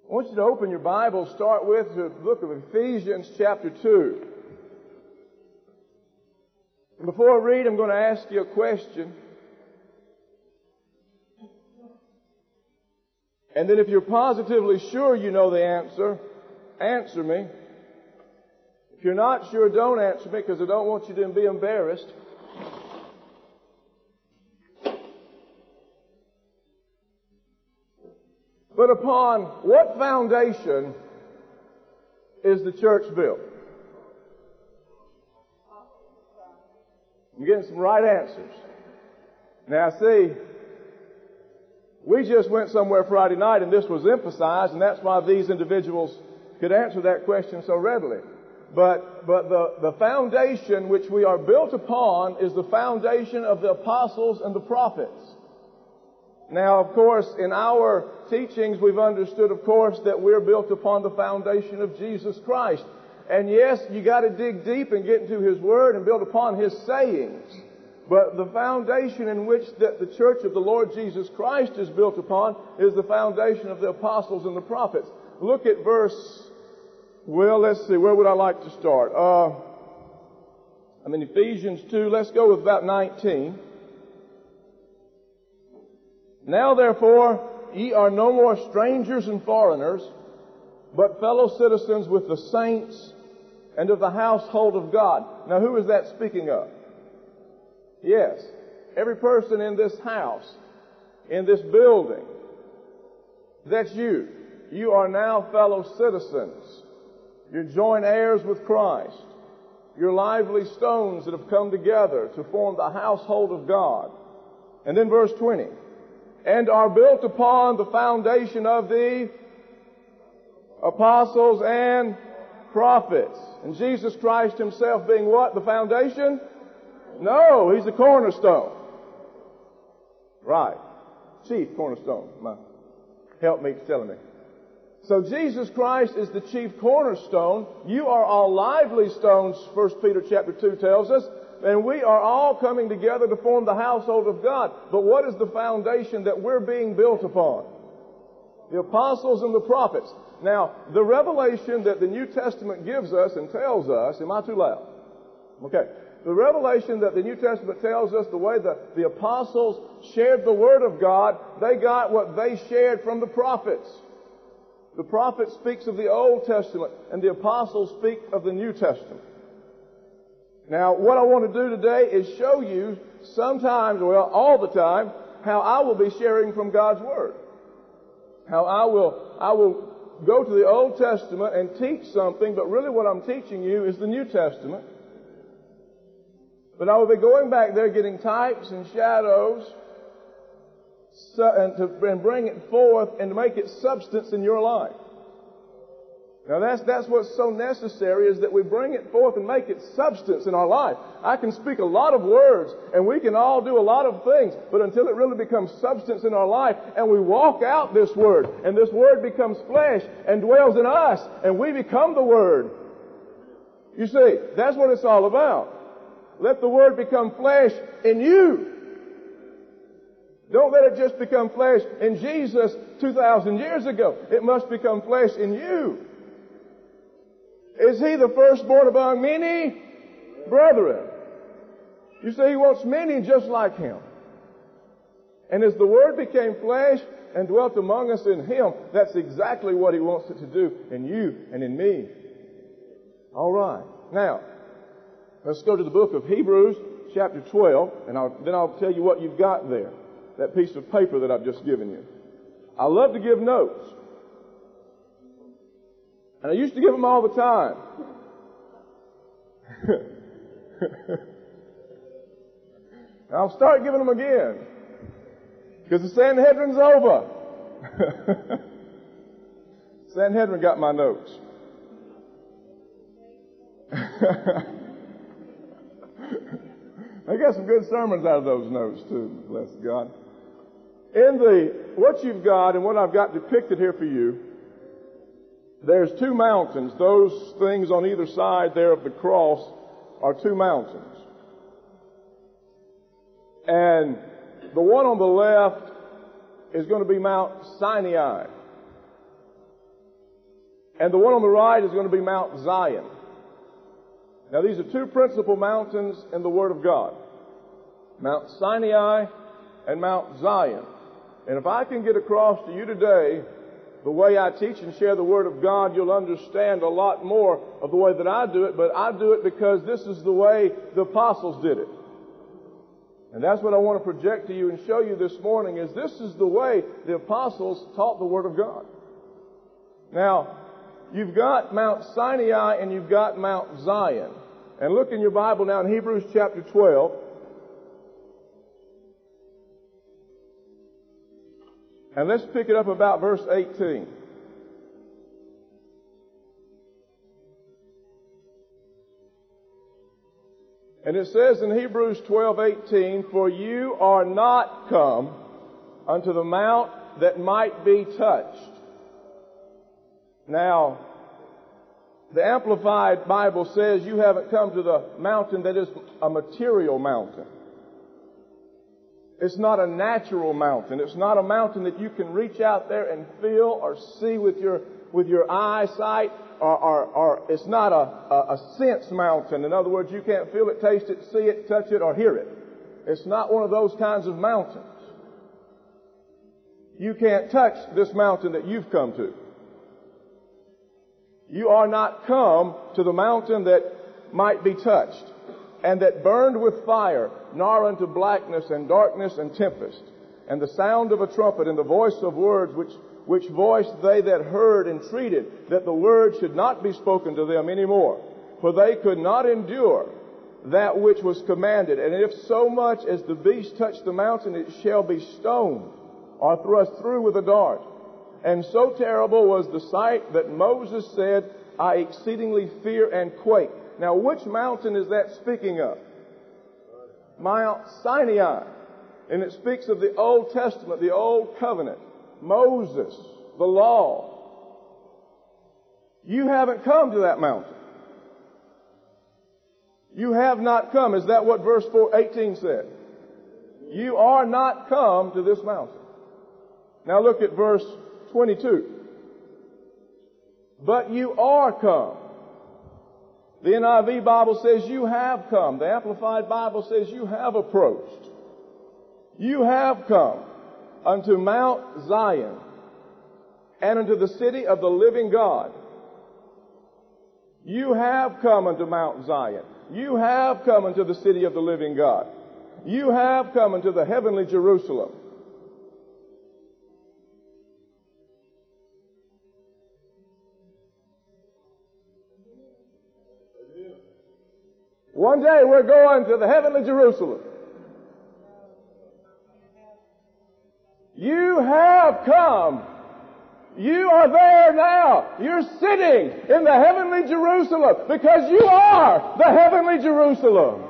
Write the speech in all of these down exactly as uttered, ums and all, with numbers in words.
I want you to open your Bible, start with the book of Ephesians chapter two. And before I read, I'm going to ask you a question. And then if you're positively sure you know the answer, answer me. If you're not sure, don't answer me, because I don't want you to be embarrassed. But upon what foundation is the church built? I'm getting some right answers. Now, see, we just went somewhere Friday night and this was emphasized, and that's why these individuals could answer that question so readily. But, but the, the foundation which we are built upon is the foundation of the apostles and the prophets. Now, of course, in our teachings, we've understood, of course, that we're built upon the foundation of Jesus Christ. And yes, you got to dig deep and get into His Word and build upon His sayings. But the foundation in which that the church of the Lord Jesus Christ is built upon is the foundation of the apostles and the prophets. Look at verse, well, let's see, where would I like to start? Uh, I'm in Ephesians two. Let's go with about nineteen. Now, therefore, ye are no more strangers and foreigners, but fellow citizens with the saints and of the household of God. Now, who is that speaking of? Yes, every person in this house, in this building, that's you. You are now fellow citizens. You're joint heirs with Christ. You're lively stones that have come together to form the household of God. And then verse twenty. And are built upon the foundation of the apostles and prophets. And Jesus Christ Himself being what? The foundation? No, He's the cornerstone. Right. Chief cornerstone. My helpmate's telling me. So Jesus Christ is the chief cornerstone. You are all lively stones, First Peter chapter two tells us. And we are all coming together to form the household of God. But what is the foundation that we're being built upon? The apostles and the prophets. Now, the revelation that the New Testament gives us and tells us, am I too loud? Okay. The revelation that the New Testament tells us, the way that the apostles shared the Word of God, they got what they shared from the prophets. The prophet speaks of the Old Testament, and the apostles speak of the New Testament. Now, what I want to do today is show you sometimes, well, all the time, how I will be sharing from God's Word. How I will, I will go to the Old Testament and teach something, but really what I'm teaching you is the New Testament. But I will be going back there getting types and shadows so, and to and bring it forth and to make it substance in your life. Now that's, that's what's so necessary, is that we bring it forth and make it substance in our life. I can speak a lot of words and we can all do a lot of things, but until it really becomes substance in our life and we walk out this Word and this Word becomes flesh and dwells in us and we become the Word. You see, that's what it's all about. Let the Word become flesh in you. Don't let it just become flesh in Jesus two thousand years ago. It must become flesh in you. Is He the firstborn among many brethren? You see, He wants many just like Him. And as the Word became flesh and dwelt among us in Him, that's exactly what He wants it to do in you and in me. All right. Now, let's go to the book of Hebrews, chapter twelve, and I'll, then I'll tell you what you've got there. That piece of paper that I've just given you. I love to give notes. And I used to give them all the time. I'll start giving them again. Because the Sanhedrin's over. Sanhedrin got my notes. I got some good sermons out of those notes too, bless God. In the, what you've got and what I've got depicted here for you, there's two mountains. Those things on either side there of the cross are two mountains. And the one on the left is going to be Mount Sinai. And the one on the right is going to be Mount Zion. Now, these are two principal mountains in the Word of God. Mount Sinai and Mount Zion. And if I can get across to you today the way I teach and share the Word of God, you'll understand a lot more of the way that I do it, but I do it because this is the way the apostles did it. And that's what I want to project to you and show you this morning, is this is the way the apostles taught the Word of God. Now, you've got Mount Sinai and you've got Mount Zion. And look in your Bible now in Hebrews chapter twelve. And let's pick it up about verse eighteen. And it says in Hebrews twelve eighteen, "For you are not come unto the mount that might be touched." Now, the Amplified Bible says you haven't come to the mountain that is a material mountain. It's not a natural mountain. It's not a mountain that you can reach out there and feel or see with your with your eyesight, or, or, or it's not a, a, a sense mountain. In other words, you can't feel it, taste it, see it, touch it, or hear it. It's not one of those kinds of mountains. You can't touch this mountain that you've come to. You are not come to the mountain that might be touched, and that burned with fire, nor unto blackness and darkness and tempest, and the sound of a trumpet and the voice of words, which, which voice they that heard entreated that the word should not be spoken to them any more. For they could not endure that which was commanded. And if so much as the beast touch the mountain, it shall be stoned, or thrust through with a dart. And so terrible was the sight that Moses said, I exceedingly fear and quake. Now, which mountain is that speaking of? Mount Sinai. And it speaks of the Old Testament, the Old Covenant, Moses, the law. You haven't come to that mountain. You have not come. Is that what verse eighteen said? You are not come to this mountain. Now look at verse twenty-two. But you are come. The N I V Bible says you have come. The Amplified Bible says you have approached. You have come unto Mount Zion and unto the city of the living God. You have come unto Mount Zion. You have come unto the city of the living God. You have come unto the heavenly Jerusalem. One day we're going to the heavenly Jerusalem. You have come. You are there now. You're sitting in the heavenly Jerusalem because you are the heavenly Jerusalem.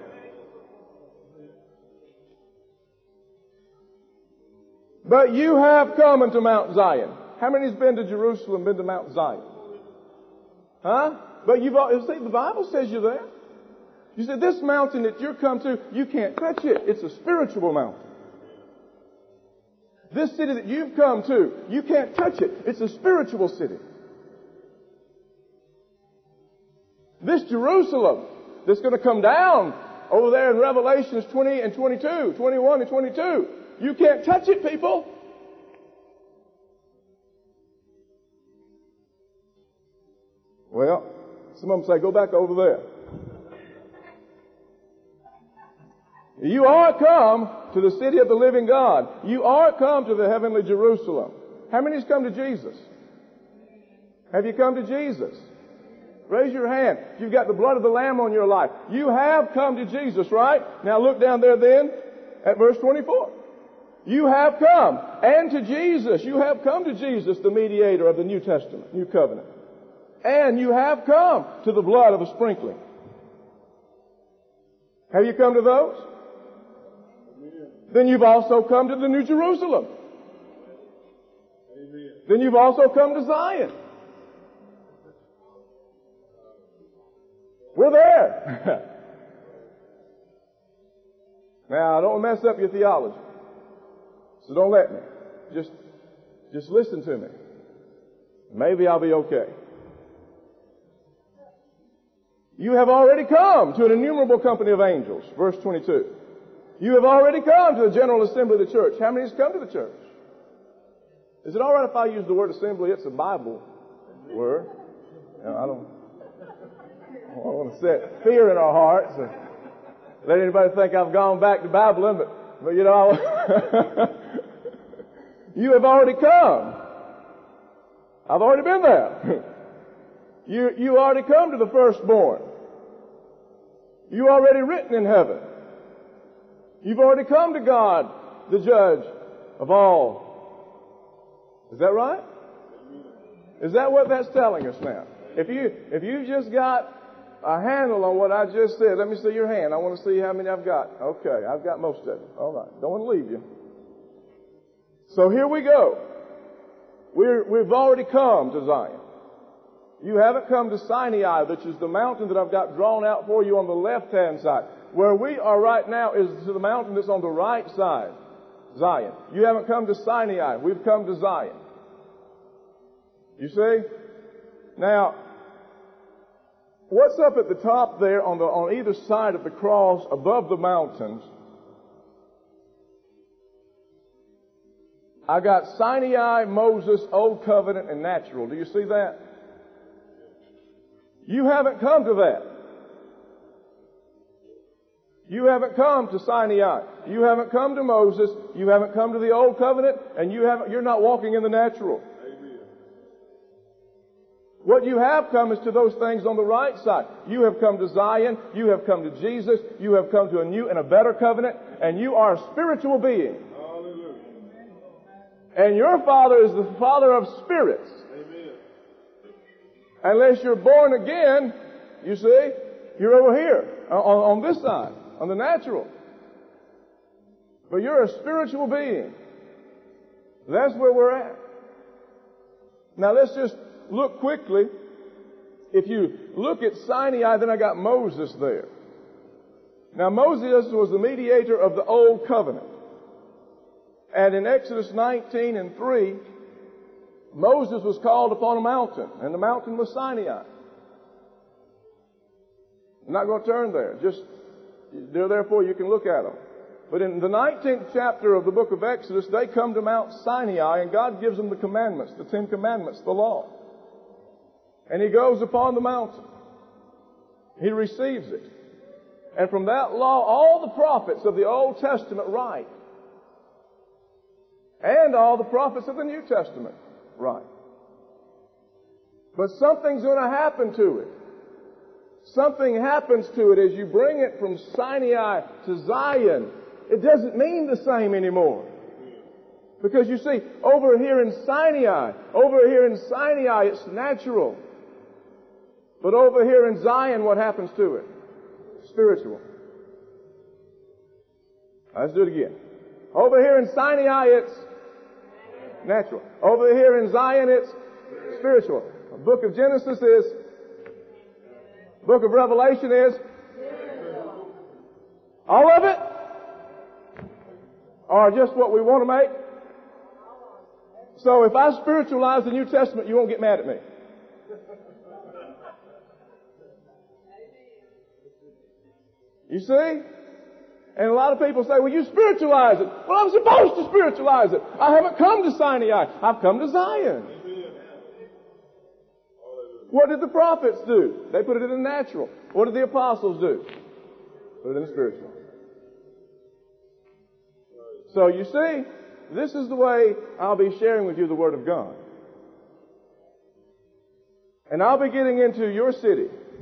But you have come unto Mount Zion. How many has been to Jerusalem, been to Mount Zion? Huh? But you've all, see, the Bible says you're there. You said, this mountain that you're come to, you can't touch it. It's a spiritual mountain. This city that you've come to, you can't touch it. It's a spiritual city. This Jerusalem that's going to come down over there in Revelations twenty and twenty-two, twenty-one and twenty-two, you can't touch it, people. Well, some of them say, go back over there. You are come to the city of the living God. You are come to the heavenly Jerusalem. How many has come to Jesus? Have you come to Jesus? Raise your hand. You've got the blood of the Lamb on your life. You have come to Jesus, right? Now look down there then at verse twenty-four. You have come. And to Jesus. You have come to Jesus, the mediator of the New Testament, New Covenant. And you have come to the blood of a sprinkling. Have you come to those? Then you've also come to the New Jerusalem. Amen. Then you've also come to Zion. We're there. Now, don't mess up your theology. So don't let me. Just, just listen to me. Maybe I'll be okay. You have already come to an innumerable company of angels. Verse twenty-two. You have already come to the general assembly of the church. How many has come to the church? Is it all right if I use the word assembly? It's a Bible word. You know, I don't, I don't want to set fear in our hearts and let anybody think I've gone back to Babylon, but, but you know, you have already come. I've already been there. You, you already come to the firstborn. You already written in heaven. You've already come to God, the judge of all. Is that right? Is that what that's telling us now? If you, if you just got a handle on what I just said, let me see your hand. I want to see how many I've got. Okay, I've got most of them. All right. Don't want to leave you. So here we go. We're, we've already come to Zion. You haven't come to Sinai, which is the mountain that I've got drawn out for you on the left-hand side. Where we are right now is to the mountain that's on the right side, Zion. You haven't come to Sinai. We've come to Zion. You see? Now, what's up at the top there on the on either side of the cross above the mountains? I got Sinai, Moses, Old Covenant, and natural. Do you see that? You haven't come to that. You haven't come to Sinai. You haven't come to Moses. You haven't come to the Old Covenant, and you haven't, you're not walking in the natural. Amen. What you have come is to those things on the right side. You have come to Zion. You have come to Jesus. You have come to a new and a better covenant, and you are a spiritual being. Hallelujah. And your Father is the Father of spirits. Amen. Unless you're born again, you see, you're over here on, on this side. On the natural. But you're a spiritual being. That's where we're at. Now let's just look quickly. If you look at Sinai, then I got Moses there. Now Moses was the mediator of the Old Covenant. And in Exodus nineteen and three, Moses was called upon a mountain, and the mountain was Sinai. I'm not going to turn there. Just They're therefore you can look at them. But in the nineteenth chapter of the book of Exodus, they come to Mount Sinai, and God gives them the commandments, the Ten Commandments, the law. And he goes upon the mountain. He receives it. And from that law, all the prophets of the Old Testament write. And all the prophets of the New Testament write. But something's going to happen to it. Something happens to it as you bring it from Sinai to Zion. It doesn't mean the same anymore. Because you see, over here in Sinai, over here in Sinai, it's natural. But over here in Zion, what happens to it? Spiritual. Let's do it again. Over here in Sinai, it's natural. Over here in Zion, it's spiritual. The book of Genesis is Book of Revelation is all of it? Or just what we want to make? So if I spiritualize the New Testament, you won't get mad at me. You see? And a lot of people say, well, you spiritualize it. Well, I'm supposed to spiritualize it. I haven't come to Sinai. I've come to Zion. What did the prophets do? They put it in the natural. What did the apostles do? Put it in the spiritual. So you see, this is the way I'll be sharing with you the Word of God. And I'll be getting into your city.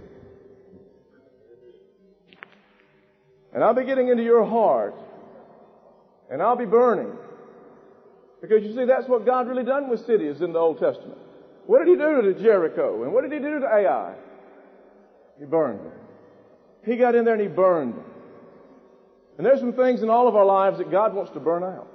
And I'll be getting into your heart. And I'll be burning. Because you see, that's what God really done with cities in the Old Testament. What did he do to Jericho? And what did he do to Ai? He burned them. He got in there and he burned them. And there's some things in all of our lives that God wants to burn out.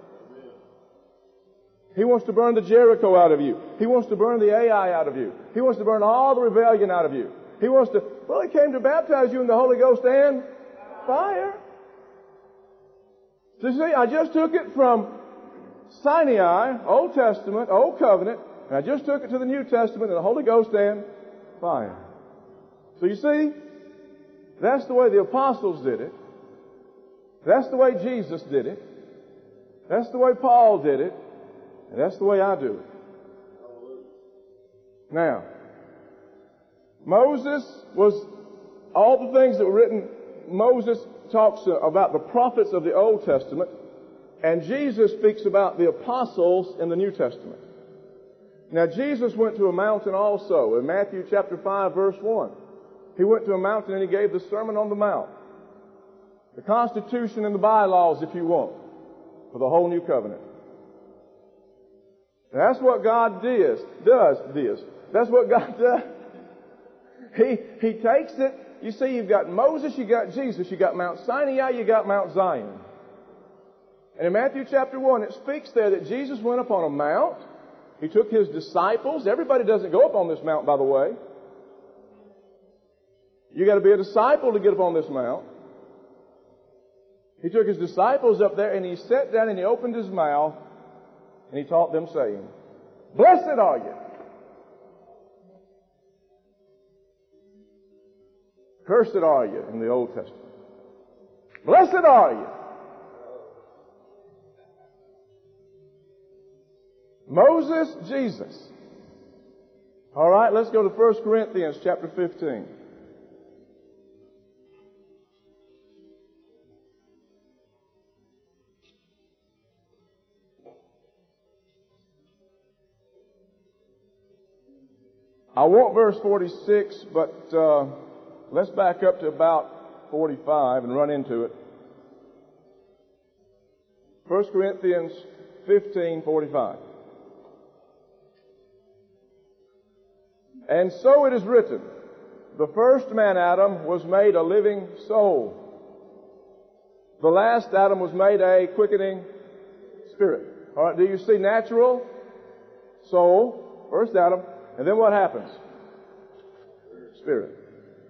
He wants to burn the Jericho out of you. He wants to burn the Ai out of you. He wants to burn all the rebellion out of you. He wants to, well, he came to baptize you in the Holy Ghost and fire. So you see, I just took it from Sinai, Old Testament, Old Covenant, and I just took it to the New Testament and the Holy Ghost and fire. So you see, That's the way the apostles did it. That's the way Jesus did it. That's the way Paul did it. And that's the way I do it. Now, Moses was, all the things that were written, Moses talks about the prophets of the Old Testament, and Jesus speaks about the apostles in the New Testament. Now, Jesus went to a mountain also. In Matthew chapter five, verse one. He went to a mountain and he gave the Sermon on the Mount. The Constitution and the bylaws, if you want, for the whole new covenant. That's what God does. Does this. That's what God does. He, he takes it. You see, you've got Moses, you got Jesus, you got Mount Sinai, you got Mount Zion. And in Matthew chapter one, it speaks there that Jesus went up on a mount. He took his disciples. Everybody doesn't go up on this mount, by the way. You got to be a disciple to get up on this mount. He took his disciples up there and he sat down and he opened his mouth and he taught them saying, "Blessed are you. Cursed are you," in the Old Testament. "Blessed are you." Moses, Jesus. All right, let's go to First Corinthians chapter fifteen. I want verse forty-six, but uh, let's back up to about forty-five and run into it. First Corinthians fifteen, forty-five. "And so it is written, the first man, Adam, was made a living soul. The last Adam was made a quickening spirit." All right, do you see natural, soul, first Adam, and then what happens? Spirit.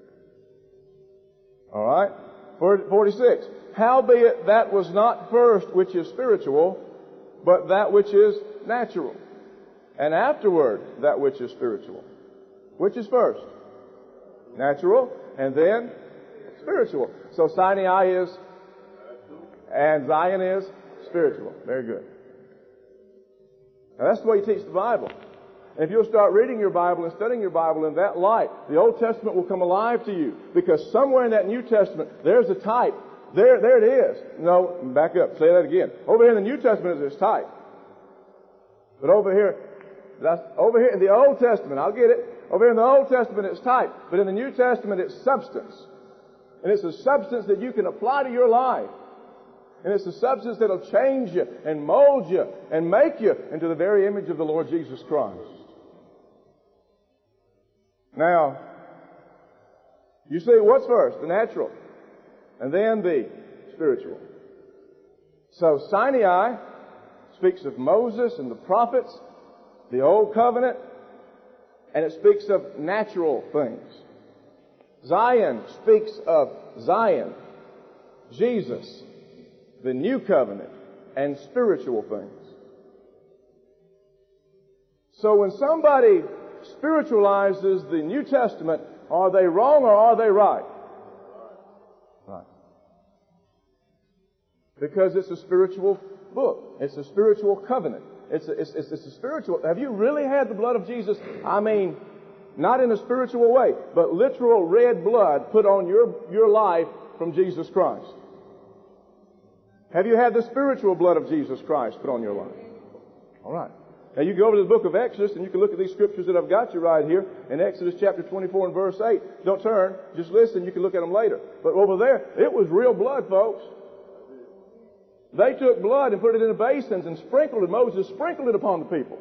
All right, forty-six. "Howbeit that was not first which is spiritual, but that which is natural, and afterward that which is spiritual." Which is first? Natural, and then spiritual. So Sinai is, and Zion is spiritual. Very good. Now that's the way you teach the Bible. And if you'll start reading your Bible and studying your Bible in that light, the Old Testament will come alive to you. Because somewhere in that New Testament, there's a type. There, there it is. No, back up. Say that again. Over here in the New Testament, there's type. But over here, that's, over here in the Old Testament, I'll get it. Over here in the Old Testament, it's type. But in the New Testament, it's substance. And it's a substance that you can apply to your life. And it's a substance that'll change you and mold you and make you into the very image of the Lord Jesus Christ. Now, you see, what's first? The natural. And then the spiritual. So Sinai speaks of Moses and the prophets, the Old Covenant, and it speaks of natural things. Zion speaks of Zion, Jesus, the New Covenant, and spiritual things. So when somebody spiritualizes the New Testament, are they wrong or are they right? Right. Because it's a spiritual book. It's a spiritual covenant. It's a, it's, it's, it's a spiritual. Have you really had the blood of Jesus? I mean, not in a spiritual way, but literal red blood put on your, your life from Jesus Christ. Have you had the spiritual blood of Jesus Christ put on your life? All right. Now you go over to the book of Exodus and you can look at these scriptures that I've got you right here in Exodus chapter twenty-four and verse eight. Don't turn. Just listen. You can look at them later. But over there, it was real blood, folks. They took blood and put it in basins and sprinkled it. Moses sprinkled it upon the people.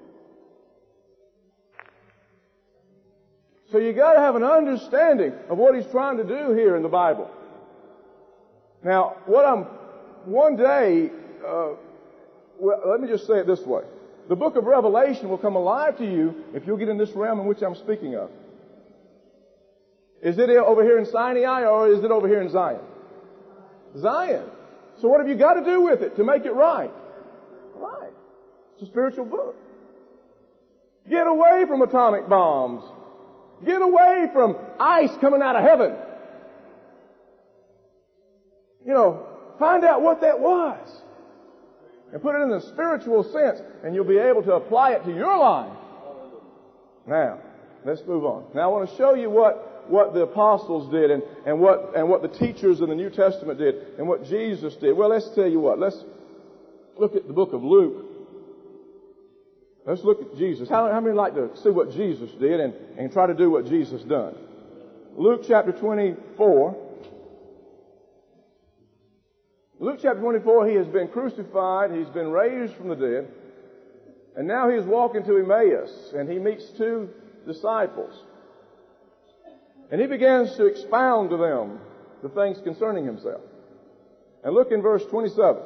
So you got to have an understanding of what he's trying to do here in the Bible. Now, what I'm one day, uh, well, let me just say it this way: the book of Revelation will come alive to you if you'll get in this realm in which I'm speaking of. Is it over here in Sinai or is it over here in Zion? Zion. So what have you got to do with it to make it right? Right. It's a spiritual book. Get away from atomic bombs. Get away from ice coming out of heaven. You know, find out what that was. And put it in the spiritual sense, and you'll be able to apply it to your life. Now, let's move on. Now I want to show you what, what the apostles did and, and what and what the teachers in the New Testament did and what Jesus did. Well, let's tell you what. Let's look at the book of Luke. Let's look at Jesus. How, how many like to see what Jesus did and, and try to do what Jesus done? Luke chapter twenty-four. Luke chapter twenty-four, he has been crucified, he's been raised from the dead, and now he is walking to Emmaus, and he meets two disciples. And he begins to expound to them the things concerning himself. And look in verse twenty-seven.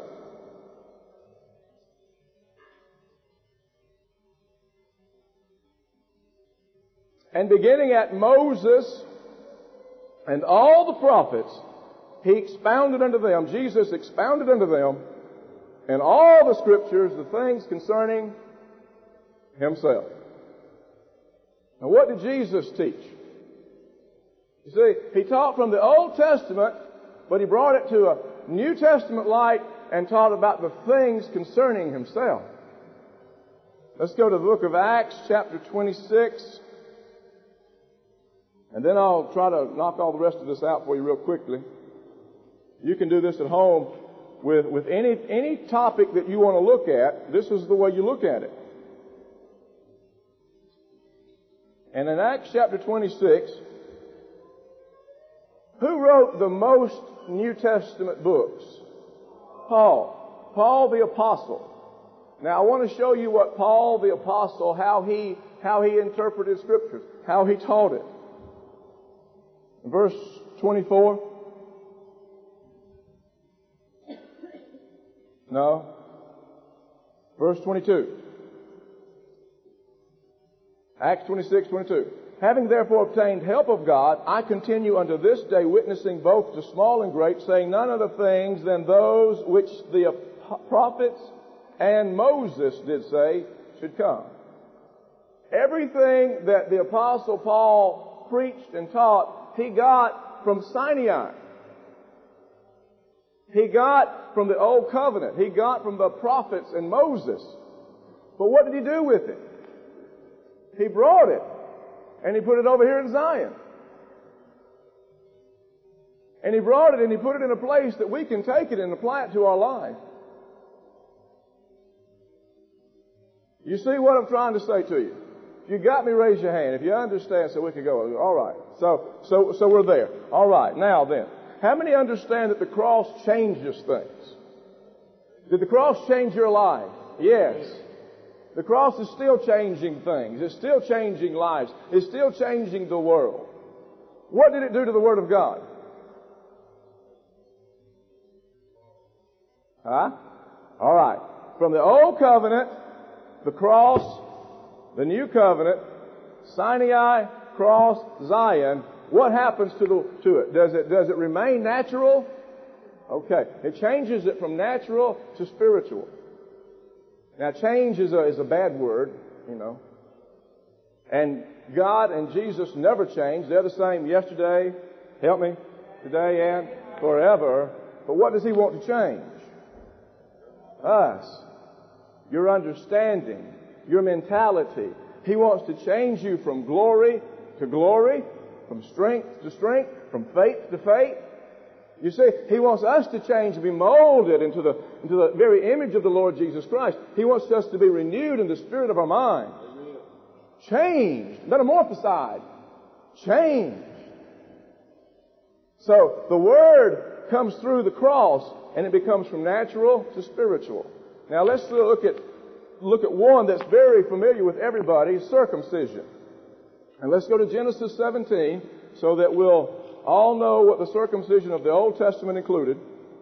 And beginning at Moses and all the prophets, he expounded unto them, Jesus expounded unto them in all the scriptures the things concerning himself. Now what did Jesus teach? You see, he taught from the Old Testament, but he brought it to a New Testament light and taught about the things concerning himself. Let's go to the book of Acts chapter twenty-six. And then I'll try to knock all the rest of this out for you real quickly. You can do this at home with, with any, any topic that you want to look at. This is the way you look at it. And in Acts chapter twenty-six, who wrote the most New Testament books? Paul. Paul the Apostle. Now I want to show you what Paul the Apostle, how he, how he interpreted Scriptures, how he taught it. Verse twenty-four. No. Verse twenty-two. Acts twenty-six, twenty-two. Having therefore obtained help of God, I continue unto this day witnessing both to small and great, saying none other things than those which the prophets and Moses did say should come. Everything that the Apostle Paul preached and taught, he got from Sinai. He got from the Old Covenant. He got from the prophets and Moses. But what did he do with it? He brought it. And he put it over here in Zion. And he brought it and he put it in a place that we can take it and apply it to our life. You see what I'm trying to say to you? If you got me, raise your hand. If you understand, so we can go. All right. So, so, so we're there. All right. Now then, how many understand that the cross changes things? Did the cross change your life? Yes. The cross is still changing things. It's still changing lives. It's still changing the world. What did it do to the Word of God? Huh? All right. From the Old Covenant, the cross, the New Covenant, Sinai, cross, Zion, what happens to the to it? Does it does it remain natural? Okay. It changes it from natural to spiritual. Now change is a is a bad word, you know. And God and Jesus never change. They're the same yesterday, help me, today and forever. But what does He want to change? Us. Your understanding. Your mentality. He wants to change you from glory to glory, from strength to strength, from faith to faith. You see, He wants us to change and be molded into the, into the very image of the Lord Jesus Christ. He wants us to be renewed in the spirit of our mind. Changed, metamorphosized, changed. So the Word comes through the cross and it becomes from natural to spiritual. Now let's look at look at one that's very familiar with everybody, circumcision. And let's go to Genesis seventeen so that we'll all know what the circumcision of the Old Testament included.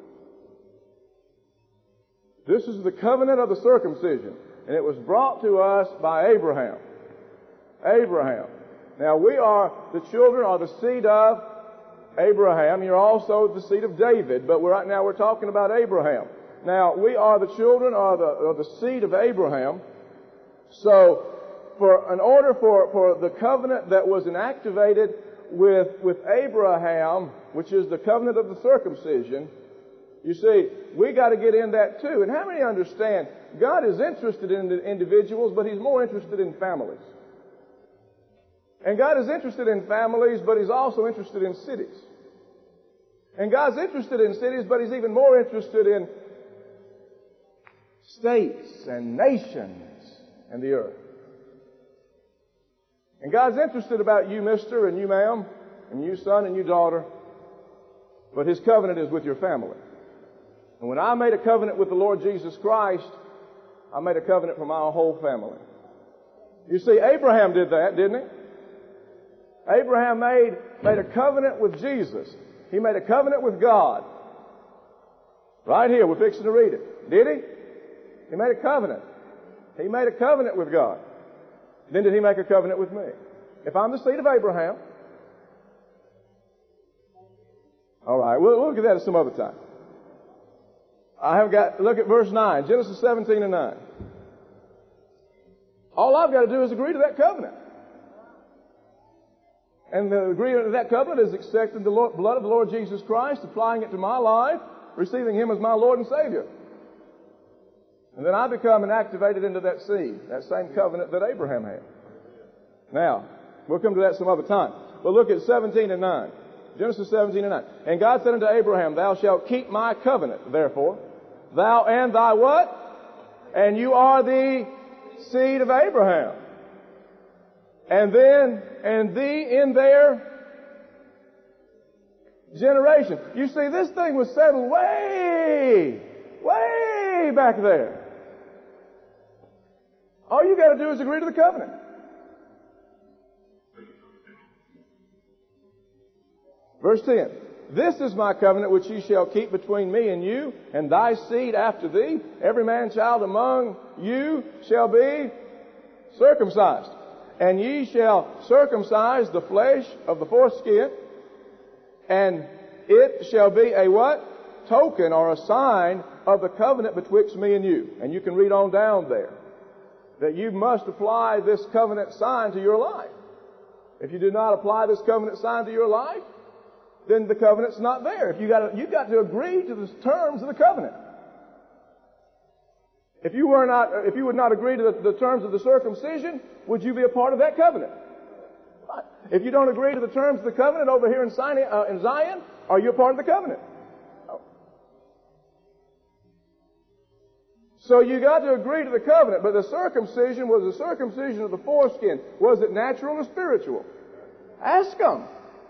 This is the covenant of the circumcision, and it was brought to us by Abraham. Abraham. Now we are the children or the seed of Abraham. You're also the seed of David, but we're, right now we're talking about Abraham. Now we are the children or the, or the seed of Abraham. So for in order for, for the covenant that was inactivated with, with Abraham, which is the covenant of the circumcision, You see, we got to get in that too. And how many understand God is interested in the individuals, but He's more interested in families? And God is interested in families, but He's also interested in cities. And God's interested in cities, but He's even more interested in states and nations and the earth. And God's interested about you, mister, and you, ma'am, and you, son, and you, daughter, but His covenant is with your family. And when I made a covenant with the Lord Jesus Christ, I made a covenant for my whole family. You see, Abraham did that, didn't he? Abraham made, made a covenant with Jesus. He made a covenant with God. Right here, we're fixing to read it. Did he? He made a covenant. He made a covenant with God. Then did He make a covenant with me? If I'm the seed of Abraham, all right, we'll, we'll look at that at some other time. I haven't got, look at verse nine, Genesis seventeen and nine. All I've got to do is agree to that covenant. And the agreement to that covenant is accepting the Lord, blood of the Lord Jesus Christ, applying it to my life, receiving Him as my Lord and Savior. And then I become activated into that seed, that same covenant that Abraham had. Now, we'll come to that some other time. But look at seventeen and nine. Genesis seventeen and nine. And God said unto Abraham, Thou shalt keep my covenant, therefore, thou and thy what? And you are the seed of Abraham. And then, and thee in their generation. You see, this thing was settled way, way back there. All you got to do is agree to the covenant. Verse ten. This is my covenant which ye shall keep between me and you, and thy seed after thee. Every man child among you shall be circumcised. And ye shall circumcise the flesh of the foreskin, and it shall be a what? Token or a sign of the covenant betwixt me and you. And you can read on down there that you must apply this covenant sign to your life. If you do not apply this covenant sign to your life, then the covenant's not there. If you got to, you've got to agree to the terms of the covenant. If you were not, if you would not agree to the, the terms of the circumcision, would you be a part of that covenant? If you don't agree to the terms of the covenant over here in Zion, uh, in Zion, are you a part of the covenant? No. So you got to agree to the covenant, but the circumcision was the circumcision of the foreskin. Was it natural or spiritual? Ask them.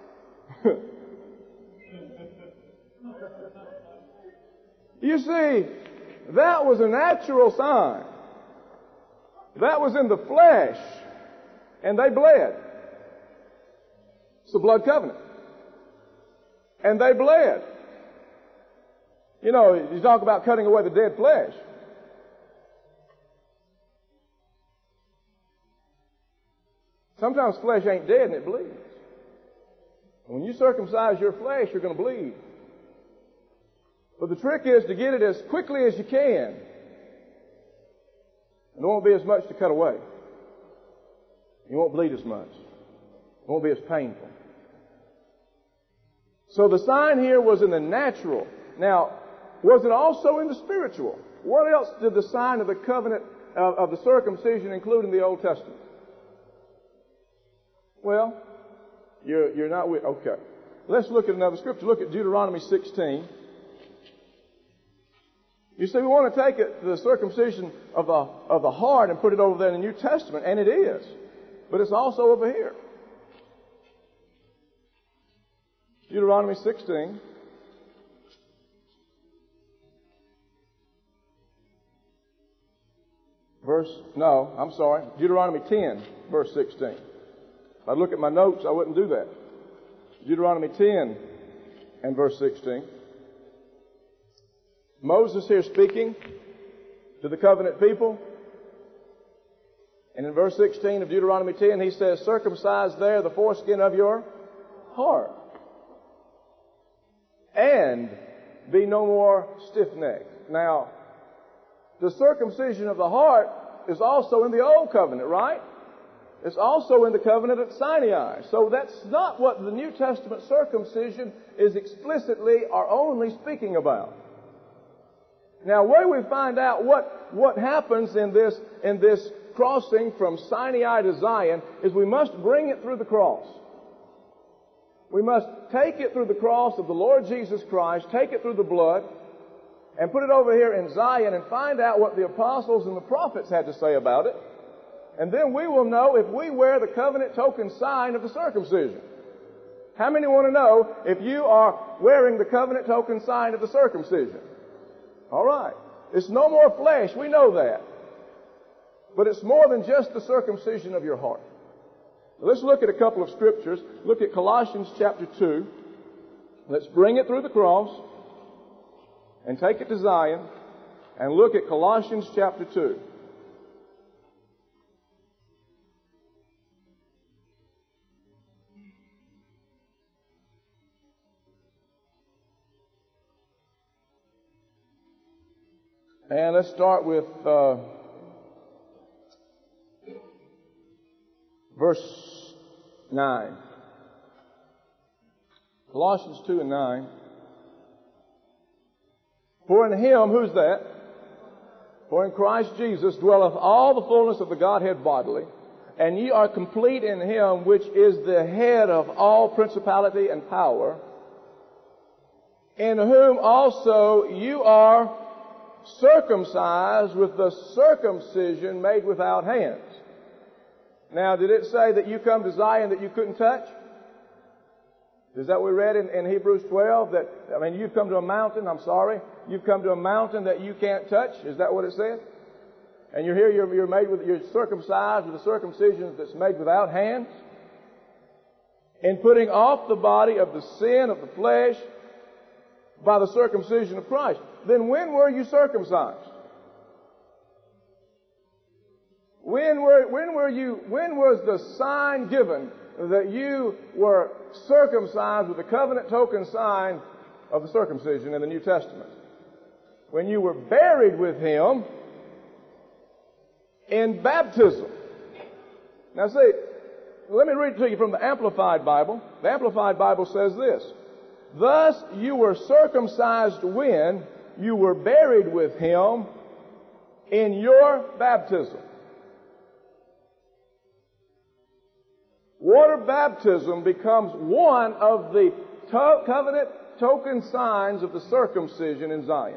You see, that was a natural sign. That was in the flesh. And they bled. It's the blood covenant. And they bled. You know, you talk about cutting away the dead flesh. Sometimes flesh ain't dead and it bleeds. When you circumcise your flesh, you're going to bleed. But the trick is to get it as quickly as you can. And there won't be as much to cut away. You won't bleed as much. It won't be as painful. So the sign here was in the natural. Now, was it also in the spiritual? What else did the sign of the covenant of, of the circumcision include in the Old Testament? Well, you're, you're not with, okay. Let's look at another scripture. Look at Deuteronomy sixteen. You see, we want to take it, the circumcision of the, of the heart and put it over there in the New Testament, and it is. But it's also over here. Deuteronomy sixteen. Verse, no, I'm sorry. Deuteronomy ten, verse sixteen. If I look at my notes, I wouldn't do that. Deuteronomy ten and verse sixteen. Moses here speaking to the covenant people. And in verse sixteen of Deuteronomy ten, he says, circumcise there the foreskin of your heart. And be no more stiff-necked. Now, the circumcision of the heart is also in the Old Covenant, right? It's also in the covenant at Sinai. So that's not what the New Testament circumcision is explicitly or only speaking about. Now, where we find out what, what happens in this, in this crossing from Sinai to Zion is we must bring it through the cross. We must take it through the cross of the Lord Jesus Christ, take it through the blood, and put it over here in Zion and find out what the apostles and the prophets had to say about it. And then we will know if we wear the covenant token sign of the circumcision. How many want to know if you are wearing the covenant token sign of the circumcision? All right. It's no more flesh. We know that. But it's more than just the circumcision of your heart. Let's look at a couple of scriptures. Look at Colossians chapter two. Let's bring it through the cross and take it to Zion and look at Colossians chapter two. And let's start with uh, verse nine. Colossians two and nine. For in Him, who's that? For in Christ Jesus dwelleth all the fullness of the Godhead bodily, and ye are complete in Him which is the head of all principality and power, in whom also you are circumcised with the circumcision made without hands. Now, did it say that you come to Zion that you couldn't touch? Is that what we read in, in Hebrews twelve? That, I mean, you've come to a mountain, I'm sorry, you've come to a mountain that you can't touch? Is that what it said? And you're here, you're, you're made with, you're circumcised with a circumcision that's made without hands? In putting off the body of the sin of the flesh by the circumcision of Christ. Then when were you circumcised? When were, when were you, when was the sign given that you were circumcised with the covenant token sign of the circumcision in the New Testament? When you were buried with Him in baptism. Now see, let me read to you from the Amplified Bible. The Amplified Bible says this: thus you were circumcised when you were buried with Him in your baptism. Water baptism becomes one of the to- covenant token signs of the circumcision in Zion.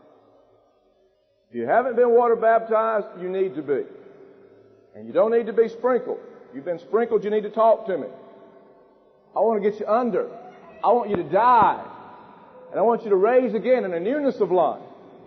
If you haven't been water baptized, you need to be. And you don't need to be sprinkled. You've been sprinkled, you need to talk to me. I want to get you under. I want you to die. And I want you to raise again in a newness of life.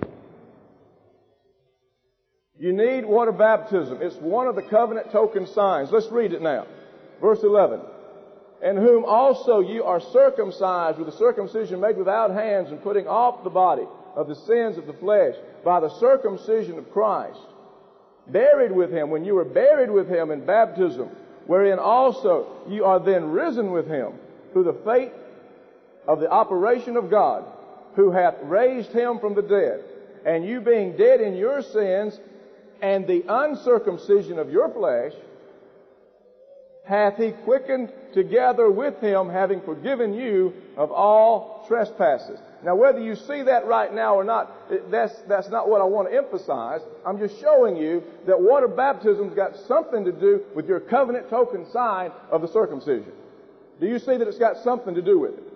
You need water baptism. It's one of the covenant token signs. Let's read it now. Verse eleven. In whom also you are circumcised with a circumcision made without hands, and putting off the body of the sins of the flesh by the circumcision of Christ. Buried with Him, when you were buried with Him in baptism, wherein also you are then risen with Him through the faith of the operation of God, who hath raised Him from the dead. And you being dead in your sins and the uncircumcision of your flesh, hath He quickened together with Him, having forgiven you of all trespasses. Now, whether you see that right now or not, that's, that's not what I want to emphasize. I'm just showing you that water baptism's got something to do with your covenant token sign of the circumcision. Do you see that it's got something to do with it?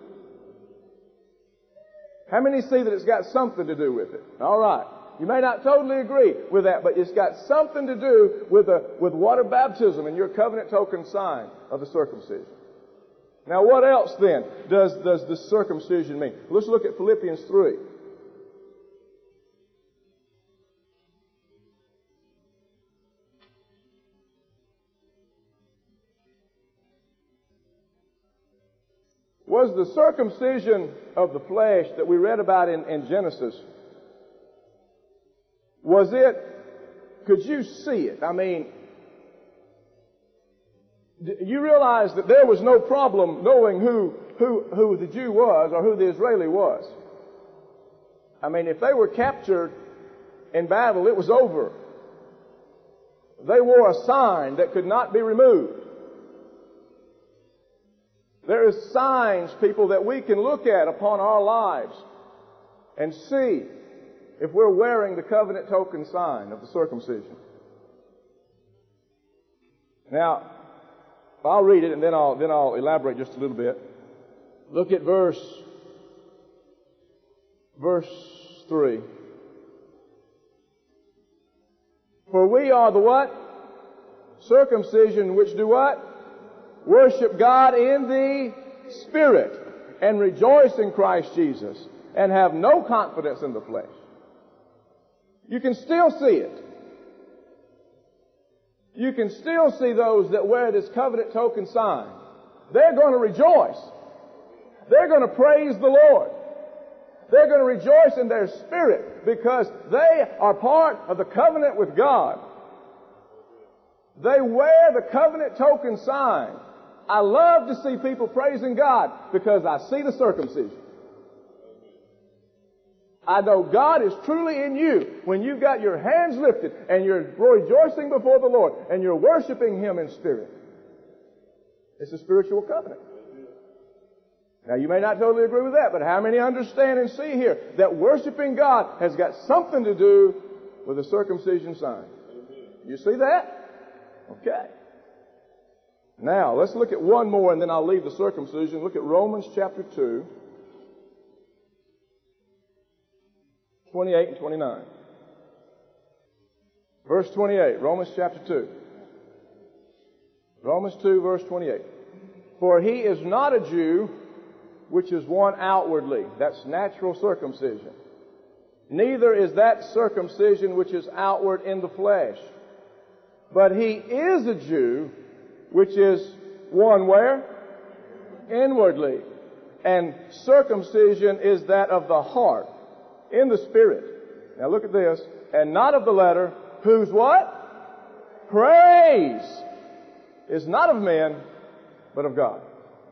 How many see that it's got something to do with it? All right. You may not totally agree with that, but it's got something to do with a, with water baptism and your covenant token sign of the circumcision. Now, what else then does, does the circumcision mean? Let's look at Philippians three. Was the circumcision of the flesh that we read about in, in Genesis, was it, could you see it? I mean, you realize that there was no problem knowing who, who, who the Jew was or who the Israeli was. I mean, if they were captured in battle, it was over. They wore a sign that could not be removed. There is signs, people, that we can look at upon our lives and see if we're wearing the covenant token sign of the circumcision. Now, I'll read it and then I'll, then I'll elaborate just a little bit. Look at verse, verse three. For we are the what? Circumcision which do what? Worship God in the Spirit and rejoice in Christ Jesus and have no confidence in the flesh. You can still see it. You can still see those that wear this covenant token sign. They're going to rejoice. They're going to praise the Lord. They're going to rejoice in their spirit because they are part of the covenant with God. They wear the covenant token sign. I love to see people praising God because I see the circumcision. I know God is truly in you when you've got your hands lifted and you're rejoicing before the Lord and you're worshiping Him in spirit. It's a spiritual covenant. Now, you may not totally agree with that, but how many understand and see here that worshiping God has got something to do with the circumcision sign? You see that? Okay. Now, let's look at one more and then I'll leave the circumcision. Look at Romans chapter two, twenty-eight and twenty-nine. Verse twenty-eight, Romans chapter two. Romans two, verse twenty-eight. For he is not a Jew, which is one outwardly. That's natural circumcision. Neither is that circumcision which is outward in the flesh. But he is a Jew, which is one where? Inwardly. And circumcision is that of the heart, in the spirit. Now look at this. And not of the letter, whose what? Praise is not of men, but of God.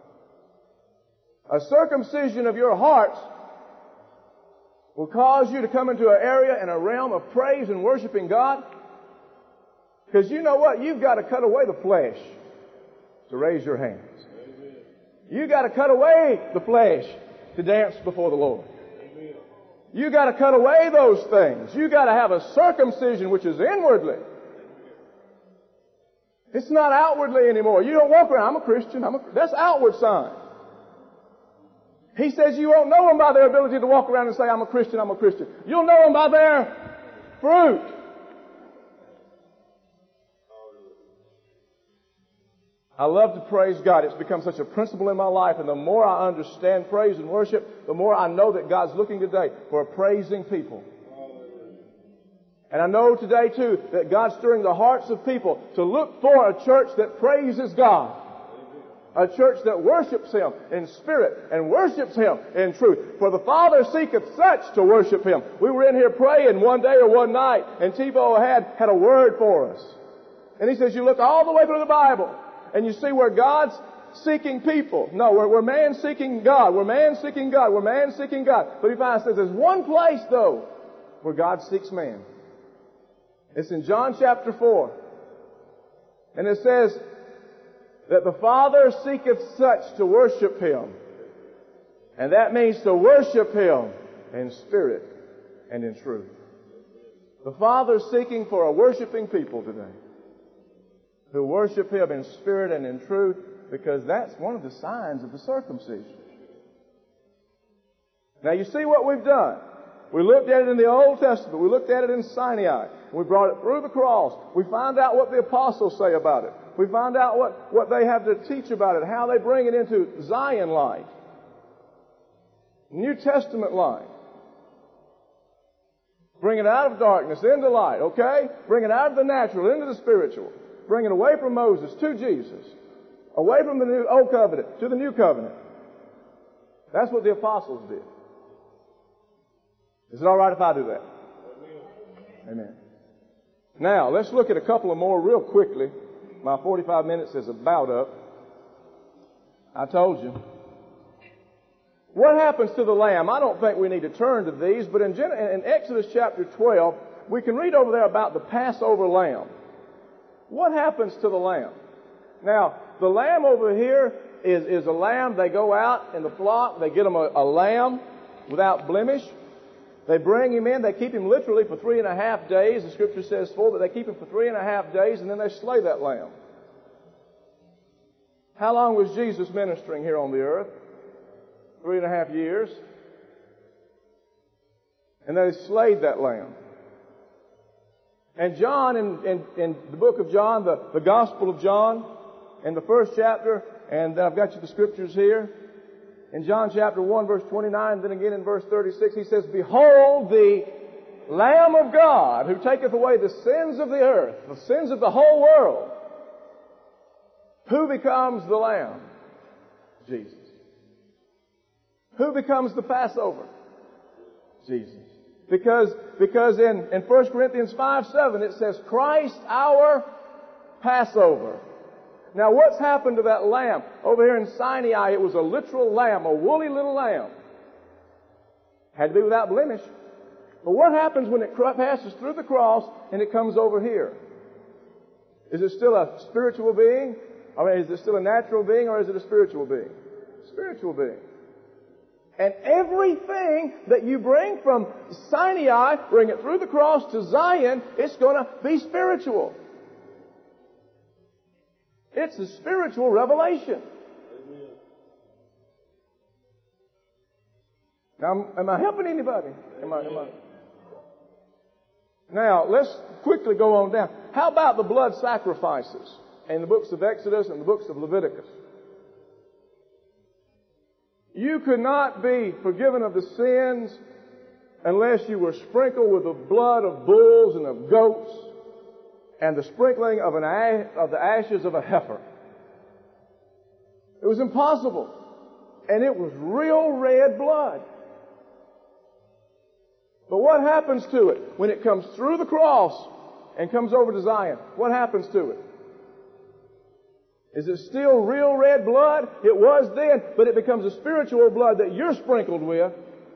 A circumcision of your hearts will cause you to come into an area and a realm of praise and worshiping God. Because you know what? You've got to cut away the flesh to raise your hands. Amen. You've got to cut away the flesh to dance before the Lord. Amen. You've got to cut away those things. You've got to have a circumcision which is inwardly. It's not outwardly anymore. You don't walk around, I'm a Christian. I'm a, that's outward sign. He says you won't know them by their ability to walk around and say, I'm a Christian, I'm a Christian. You'll know them by their fruit. I love to praise God. It's become such a principle in my life, and the more I understand praise and worship, the more I know that God's looking today for a praising people. And I know today, too, that God's stirring the hearts of people to look for a church that praises God. A church that worships Him in spirit and worships Him in truth. For the Father seeketh such to worship Him. We were in here praying one day or one night, and Tebow had, had a word for us. And he says, you look all the way through the Bible, and you see where God's seeking people. No, we're, we're man seeking God. We're man seeking God. We're man seeking God. But he finally says, there's one place, though, where God seeks man. It's in John chapter four. And it says that the Father seeketh such to worship Him. And that means to worship Him in spirit and in truth. The Father's seeking for a worshiping people today who worship Him in spirit and in truth, because that's one of the signs of the circumcision. Now you see what we've done. We looked at it in the Old Testament. We looked at it in Sinai. We brought it through the cross. We found out what the apostles say about it. We found out what, what they have to teach about it, how they bring it into Zion life, New Testament life. Bring it out of darkness into light, okay? Bring it out of the natural into the spiritual. Bring it away from Moses to Jesus. Away from the new Old Covenant to the New Covenant. That's what the apostles did. Is it all right if I do that? Amen. Amen. Now, let's look at a couple of more real quickly. My forty-five minutes is about up. I told you. What happens to the lamb? I don't think we need to turn to these, but in, Gen- in Exodus chapter twelve, we can read over there about the Passover lamb. What happens to the lamb? Now, the lamb over here is, is a lamb. They go out in the flock. They get them a, a lamb without blemish. They bring him in. They keep him literally for three and a half days. The Scripture says four, but they keep him for three and a half days, and then they slay that lamb. How long was Jesus ministering here on the earth? Three and a half years. And they slayed that lamb. And John, in, in, in the book of John, the, the Gospel of John, in the first chapter, and I've got you the Scriptures here, in John chapter one, verse twenty-nine, then again in verse thirty-six, he says, "Behold the Lamb of God, who taketh away the sins of the earth," the sins of the whole world. Who becomes the Lamb? Jesus. Who becomes the Passover? Jesus. Because, because in, in First Corinthians five seven it says, "Christ our Passover." Now what's happened to that lamb? Over here in Sinai, it was a literal lamb, a woolly little lamb. Had to be without blemish. But what happens when it passes through the cross and it comes over here? Is it still a spiritual being? I mean, is it still a natural being, or is it a spiritual being? Spiritual being. And everything that you bring from Sinai, bring it through the cross to Zion, it's going to be spiritual. It's a spiritual revelation. Now, am I helping anybody? Am I, am I? Now, let's quickly go on down. How about the blood sacrifices in the books of Exodus and the books of Leviticus? You could not be forgiven of the sins unless you were sprinkled with the blood of bulls and of goats and the sprinkling of, an ash, of the ashes of a heifer. It was impossible. And it was real red blood. But what happens to it when it comes through the cross and comes over to Zion? What happens to it? Is it still real red blood? It was then, but it becomes a spiritual blood that you're sprinkled with.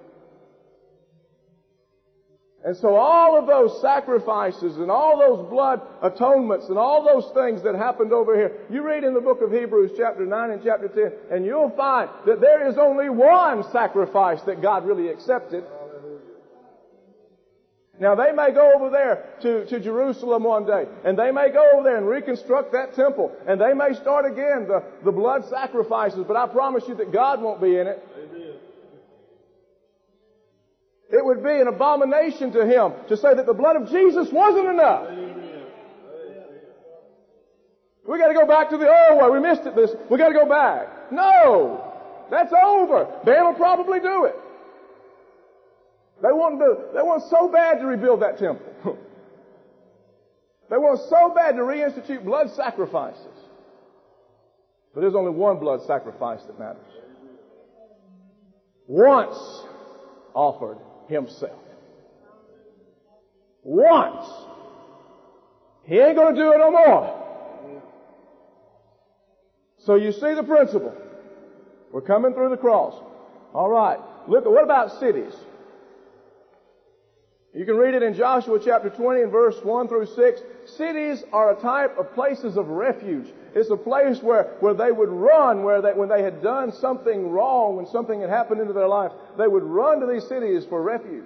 And so all of those sacrifices and all those blood atonements and all those things that happened over here, you read in the book of Hebrews chapter nine and chapter ten, and you'll find that there is only one sacrifice that God really accepted. Now, they may go over there to, to Jerusalem one day, and they may go over there and reconstruct that temple, and they may start again the, the blood sacrifices, but I promise you that God won't be in it. Amen. It would be an abomination to Him to say that the blood of Jesus wasn't enough. Amen. We got to go back to the old way. We missed it this. We got to go back. No, that's over. Ben will probably do it. They want to, they want so bad to rebuild that temple. They want so bad to reinstitute blood sacrifices. But there's only one blood sacrifice that matters. Once offered Himself. Once. He ain't going to do it no more. So you see the principle. We're coming through the cross. All right. Look, what about cities? You can read it in Joshua chapter twenty and verse one through six. Cities are a type of places of refuge. It's a place where, where they would run, where they, when they had done something wrong, when something had happened into their life, they would run to these cities for refuge.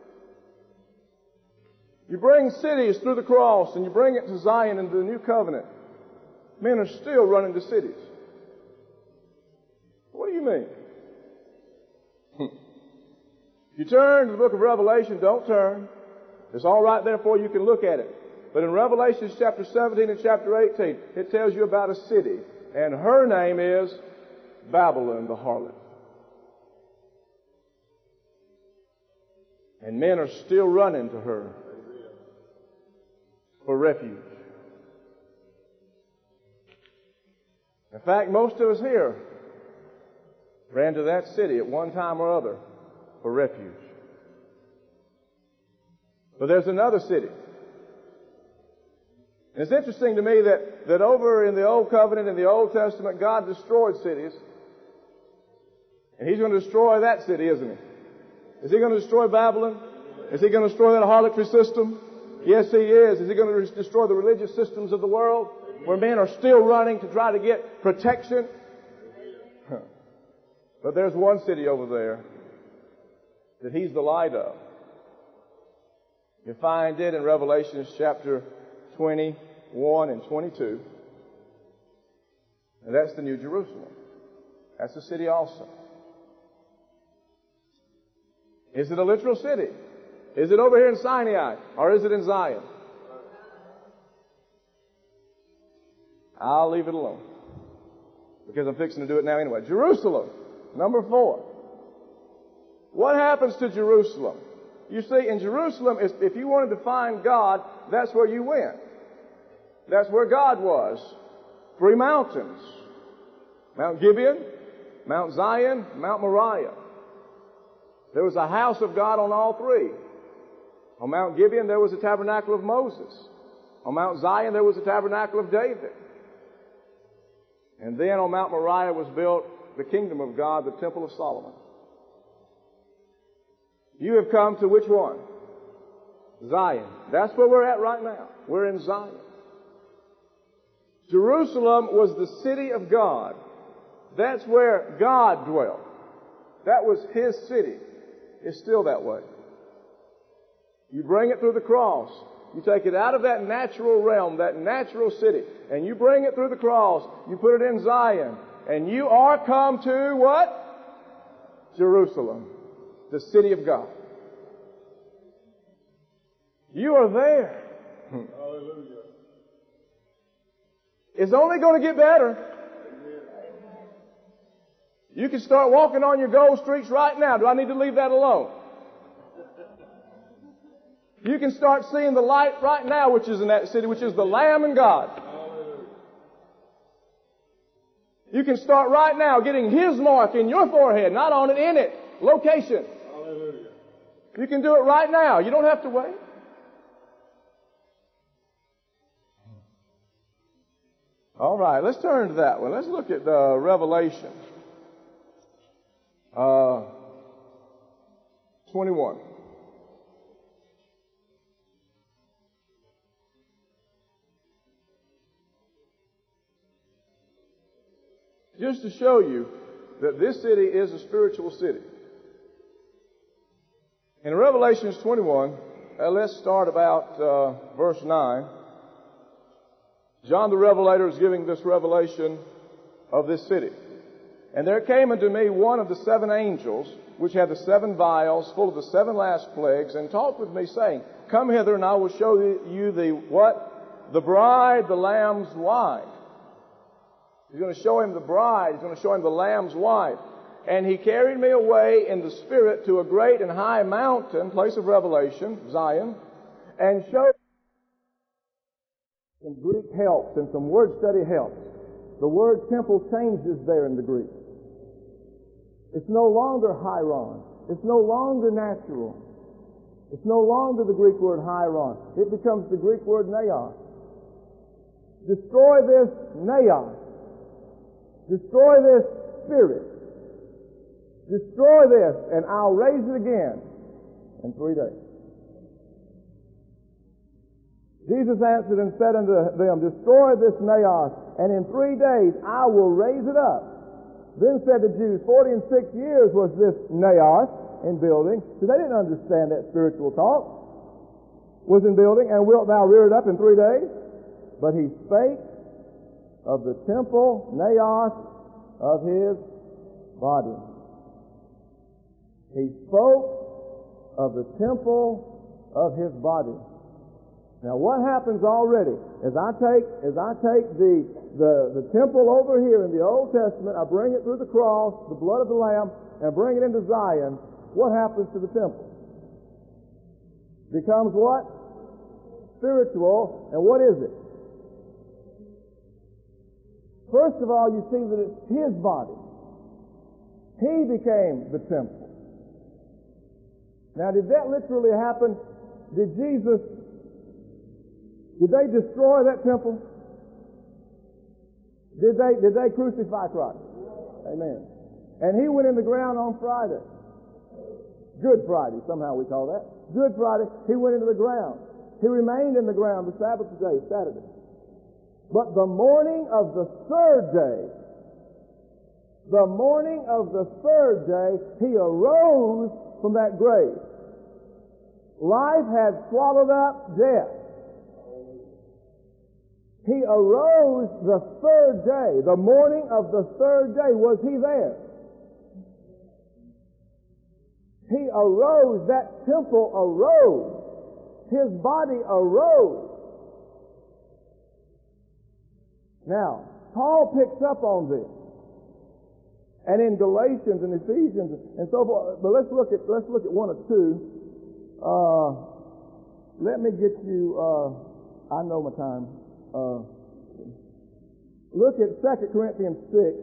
You bring cities through the cross and you bring it to Zion into the new covenant. Men are still running to cities. What do you mean? If you turn to the book of Revelation, don't turn. It's all right there for you. You can look at it. But in Revelation chapter seventeen and chapter eighteen, it tells you about a city. And her name is Babylon the harlot. And men are still running to her for refuge. In fact, most of us here ran to that city at one time or other for refuge. But there's another city. And it's interesting to me that, that over in the Old Covenant, in the Old Testament, God destroyed cities. And He's going to destroy that city, isn't He? Is He going to destroy Babylon? Is He going to destroy that harlotry system? Yes, He is. Is He going to re- destroy the religious systems of the world where men are still running to try to get protection? Huh. But there's one city over there that He's the light of. You find it in Revelation chapter twenty-one and twenty-two. And that's the New Jerusalem. That's the city also. Is it a literal city? Is it over here in Sinai? Or is it in Zion? I'll leave it alone. Because I'm fixing to do it now anyway. Jerusalem, number four. What happens to Jerusalem? You see, in Jerusalem, if you wanted to find God, that's where you went. That's where God was. Three mountains. Mount Gibeon, Mount Zion, Mount Moriah. There was a house of God on all three. On Mount Gibeon, there was the tabernacle of Moses. On Mount Zion, there was the tabernacle of David. And then on Mount Moriah was built the kingdom of God, the temple of Solomon. You have come to which one? Zion. That's where we're at right now. We're in Zion. Jerusalem was the city of God. That's where God dwelt. That was His city. It's still that way. You bring it through the cross. You take it out of that natural realm, that natural city, and you bring it through the cross. You put it in Zion. And you are come to what? Jerusalem, the city of God. You are there. Hallelujah. It's only going to get better. You can start walking on your gold streets right now. Do I need to leave that alone? You can start seeing the light right now, which is in that city, which is the Lamb and God. Hallelujah. You can start right now getting His mark in your forehead, not on it, in it. Location. Hallelujah. You can do it right now. You don't have to wait. All right, let's turn to that one. Let's look at uh, Revelation uh, twenty-one. Just to show you that this city is a spiritual city. In Revelation twenty-one, uh, let's start about uh, verse nine. John the Revelator is giving this revelation of this city. And there came unto me one of the seven angels, which had the seven vials full of the seven last plagues, and talked with me, saying, Come hither, and I will show you the what? The bride, the Lamb's wife. He's going to show him the bride. He's going to show him the Lamb's wife. And he carried me away in the Spirit to a great and high mountain, place of revelation, Zion, and showed some Greek helps and some word study helps. The word temple changes there in the Greek. It's no longer hieron. It's no longer natural. It's no longer the Greek word hieron. It becomes the Greek word naos. Destroy this naos. Destroy this spirit. Destroy this, and I'll raise it again in three days. Jesus answered and said unto them, Destroy this naos, and in three days I will raise it up. Then said the Jews, Forty and six years was this naos in building. So they didn't understand that spiritual talk. Was in building, and wilt thou rear it up in three days? But he spake of the temple, naos, of his body. He spoke of the temple of his body. Now, what happens already is I take as I take the, the the temple over here in the Old Testament, I bring it through the cross, the blood of the Lamb, and bring it into Zion. What happens to the temple? Becomes what? Spiritual. And what is it? First of all, you see that it's His body. He became the temple. Now, did that literally happen? Did Jesus Did they destroy that temple? Did they, did they crucify Christ? Amen. And He went in the ground on Friday. Good Friday, somehow we call that. Good Friday, He went into the ground. He remained in the ground the Sabbath day, Saturday. But the morning of the third day, the morning of the third day, He arose from that grave. Life had swallowed up death. He arose the third day, the morning of the third day. Was he there? He arose. That temple arose. His body arose. Now, Paul picks up on this. And in Galatians and Ephesians and so forth. But let's look at let's look at one or two. Uh, let me get you uh, I know my time. Uh, look at Second Corinthians six.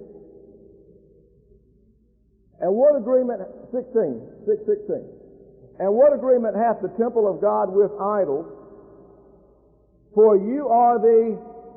And what agreement sixteen, six sixteen. And what agreement hath the temple of God with idols? For you are the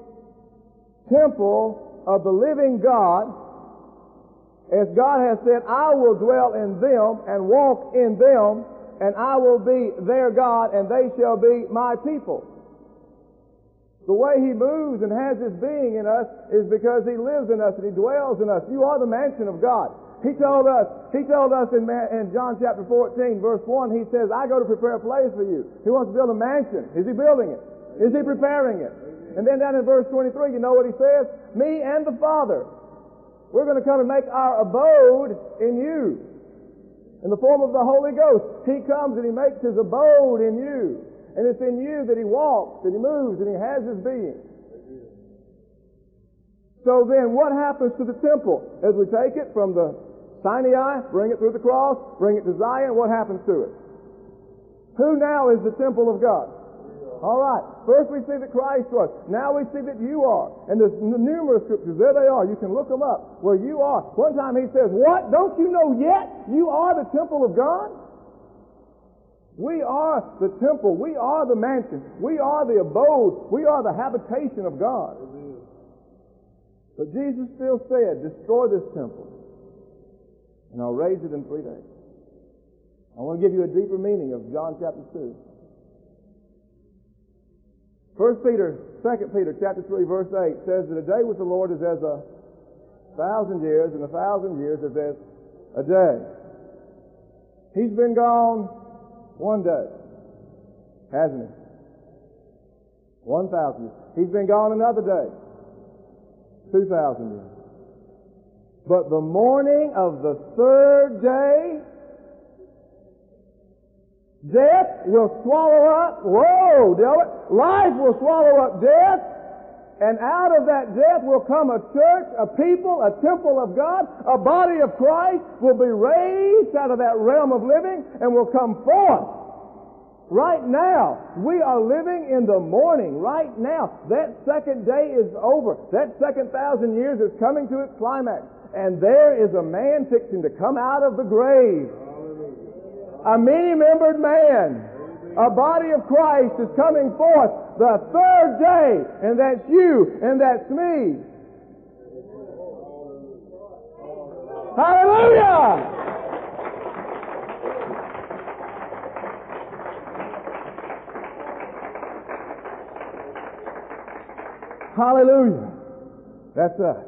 temple of the living God, as God has said, I will dwell in them and walk in them, and I will be their God, and they shall be my people. The way He moves and has His being in us is because He lives in us and He dwells in us. You are the mansion of God. He told us, He told us in, in John chapter fourteen, verse one, He says, I go to prepare a place for you. He wants to build a mansion. Is He building it? Is He preparing it? And then down in verse twenty-three, you know what He says? Me and the Father, we're going to come and make our abode in you. In the form of the Holy Ghost, He comes and He makes His abode in you. And it's in you that He walks and He moves and He has His being. So then what happens to the temple? As we take it from the Sinai, bring it through the cross, bring it to Zion, what happens to it? Who now is the temple of God? All right. First we see that Christ was. Now we see that you are. And there's numerous scriptures. There they are. You can look them up. Where you are. One time He says, what? Don't you know yet? You are the temple of God? We are the temple. We are the mansion. We are the abode. We are the habitation of God. But Jesus still said, destroy this temple, and I'll raise it in three days. I want to give you a deeper meaning of John chapter two. First Peter, Second Peter chapter three, verse eight says that a day with the Lord is as a thousand years, and a thousand years is as a day. He's been gone one day, hasn't he? One thousand years. He's been gone another day, two thousand years. But the morning of the third day, death will swallow up, whoa, life will swallow up death, and out of that death will come a church, a people, a temple of God, a body of Christ will be raised out of that realm of living and will come forth. Right now, we are living in the morning. Right now, that second day is over. That second thousand years is coming to its climax. And there is a man fixing to come out of the grave. A many-membered man. A body of Christ is coming forth the third day. And that's you, and that's me. Hallelujah! Hallelujah. That's us.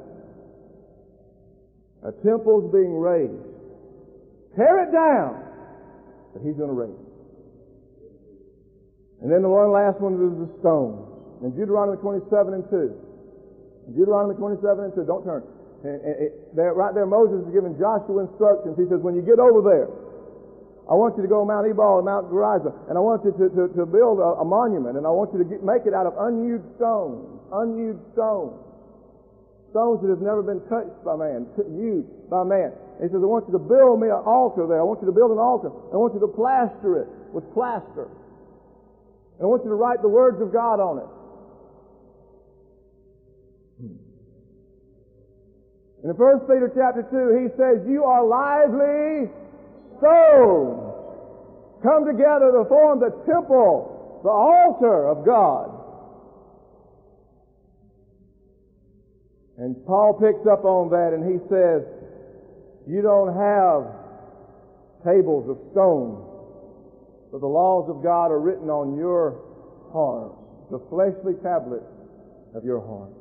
A temple's being raised. Tear it down, but He's going to raise it. And then the one last one is the stones. In Deuteronomy twenty-seven and two. In Deuteronomy twenty-seven and two. Don't turn. And, and, and there, right there, Moses is giving Joshua instructions. He says, when you get over there, I want you to go to Mount Ebal and Mount Gerizim, and I want you to, to, to build a, a monument, and I want you to get, make it out of unhewed stones. Unhewed stones. Stones that have never been touched by man, used by man. He says, I want you to build me an altar there. I want you to build an altar. I want you to plaster it with plaster. And I want you to write the words of God on it. In First Peter chapter two, he says, you are lively stones come together to form the temple, the altar of God. And Paul picks up on that and he says, you don't have tables of stone, but the laws of God are written on your hearts, the fleshly tablets of your hearts.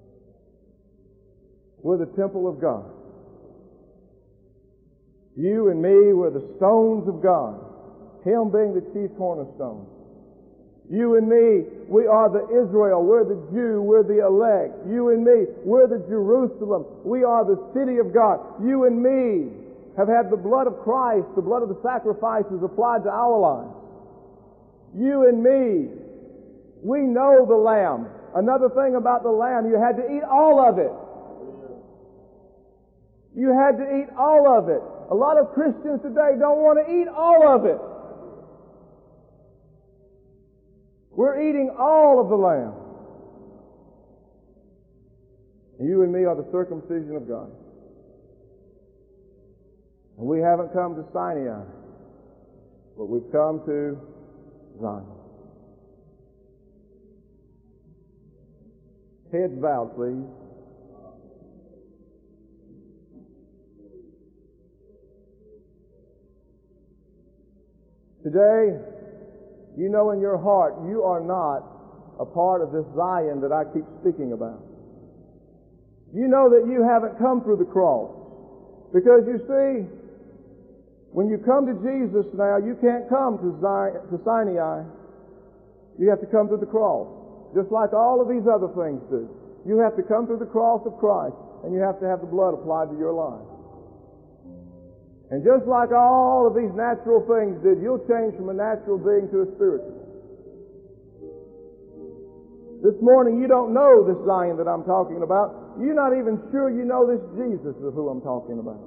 We're the temple of God. You and me were the stones of God. Him being the chief cornerstone. You and me, we are the Israel. We're the Jew. We're the elect. You and me, we're the Jerusalem. We are the city of God. You and me have had the blood of Christ, the blood of the sacrifices applied to our lives. You and me, we know the Lamb. Another thing about the Lamb, you had to eat all of it. You had to eat all of it. A lot of Christians today don't want to eat all of it. We're eating all of the Lamb. You and me are the circumcision of God. And we haven't come to Sinai, but we've come to Zion. Heads bowed, please. Today, you know in your heart you are not a part of this Zion that I keep speaking about. You know that you haven't come through the cross. Because you see, when you come to Jesus now, you can't come to, Zion, to Sinai. You have to come through the cross. Just like all of these other things do. You have to come through the cross of Christ, and you have to have the blood applied to your life. And just like all of these natural things did, you'll change from a natural being to a spiritual. This morning, you don't know this Zion that I'm talking about. You're not even sure you know this Jesus of who I'm talking about.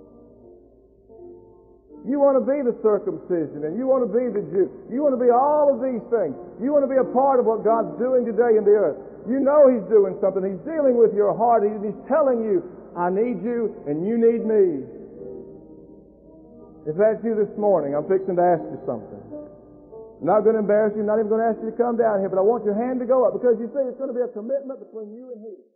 You want to be the circumcision, and you want to be the Jew. You want to be all of these things. You want to be a part of what God's doing today in the earth. You know He's doing something. He's dealing with your heart. He's telling you, I need you, and you need me. If that's you this morning, I'm fixing to ask you something. I'm not going to embarrass you. I'm not even going to ask you to come down here, but I want your hand to go up because you see it's going to be a commitment between you and He.